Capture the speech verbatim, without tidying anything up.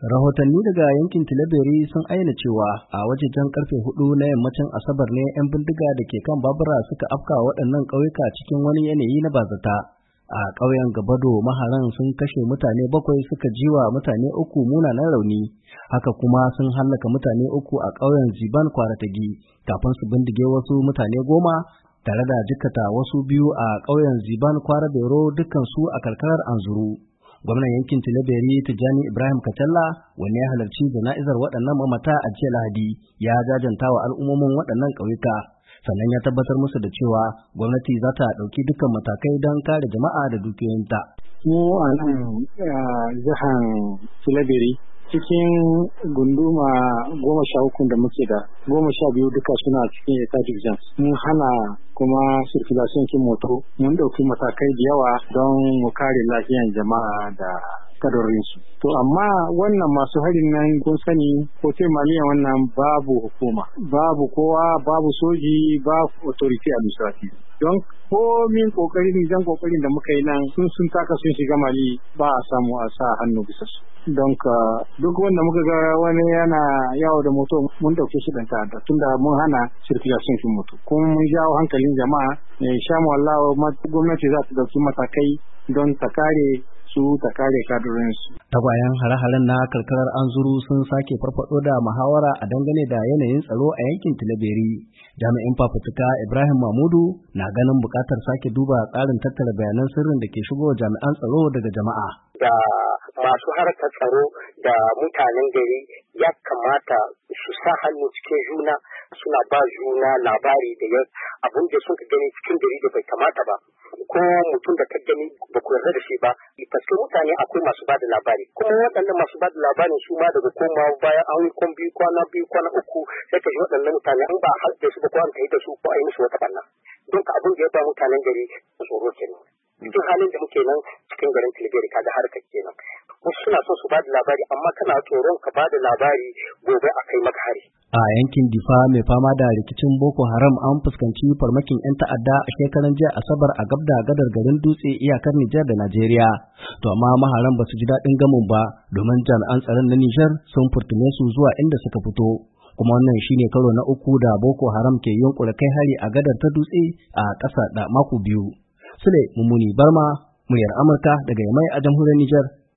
Rahotanni daga yankin Tilaberi sun ayyana cewa a wajejen karfe hudu na yammacin Asabar ne 'yan bindiga da ke kan babura suka afka waɗannan ƙauyuka cikin wani yanayi na bazata. A ƙauyen Gabado maharan sun kashe mutane bakwai suka jiwa mutane uku munanan rauni, haka kuma sun hallaka mutane uku a ƙauyen Ziban Kwaratagi kafin su bindige wasu mutane goma tare da jikkata wasu biyu a ƙauyen Ziban Kwaradero dukkansu a karkarar Anzuru. Gwamnan yankin Tilaberi Tijjani Ibrahim Kacalla wanne ya halarci jana'izar waɗannan mamata a jiya Lahadi ya jajanta wa al'ummomin waɗannan ƙauyuka, sannan ya tabbatar musu da cewa gwamnati za ta ɗauki dukkan matakai don kare jama'a da dukiyoyinta. Mu a nan jihar Tilaberi cikin gunduma goma sha uku da muke da goma sha biyu duka suna cikin Eta Division. Mun hana kuma circulation kin moto, mun ɗauki matakai da yawa don mu kare lafiyan jama'a da kadarorinsu. To amma wannan masu harin nan kun sani ko sai maliyan wannan babu hukuma, babu kowa, babu soji, babu authority administrative. Don komin kokarin jan kokarin da muka yi nan sun sun taka sun shiga Mali ba a samu a sa hannu bisa su. Don ka duk wanda muka ga wani yana yawo da moto mun dauke shi dan ta'adda tunda mun hana circulation kin moto. Kuma mun jawo hankalin jama'a ne sha mu wallahi gwamnati za ta dauki matakai don ta kare su ta kare kadurinsu. Tagwayen hare-haren na karkarar Anzuru sun sake farfado da muhawara a dangane da yanayin tsaro a yankin Tilaberi. Jami'in fafutuka Ibrahim Mamudu na ganin bukatar sake duba tsarin tattara bayanan sirrin da ke shigo jami'an tsaro daga jama'a. Da masu harkar tsaro da mutanen gari ya kamata su sa hannu cikin juna suna ba juna labari da abin da suka gani cikin gari da bai kamata ba. Ko mutum da ka gani ba ku yarda da shi ba, paske mutane akwai masu ba da labari. Kuma waɗannan masu ba da labarin su ma daga komawa bayan an yi kwan biyu kwana biyu kwana uku sai ka ji waɗannan mutane an ba a halda su ba ko an tafi da su ko a yi musu wata ɓanna. Don ka abin da ya ba mutanen gari tsoro kenan. Cikin halin da muke nan cikin garin Tilaberi kaga harkar kenan. Wasu suna son su ba da labari amma kana tsoron ka ba da labari gobe a kai maka hari. A yankin Difa mai fama da rikicin Boko Haram an fuskanci farmakin 'yan ta'adda a shekaran jiya Asabar a gabda gadar garin Dutse iyakar Nijar da Najeriya. To amma maharan ba su ji daɗin gamin ba domin jami'an tsaron na Nijar sun furtume su zuwa inda suka fito. Kuma wannan shine karo na uku da Boko Haram ke yunkura kai hari a gadar ta Dutse a ƙasa da mako biyu. Sule Mummuni Barma, muryar Amurka daga Yamai a jamhuriyar Nijar.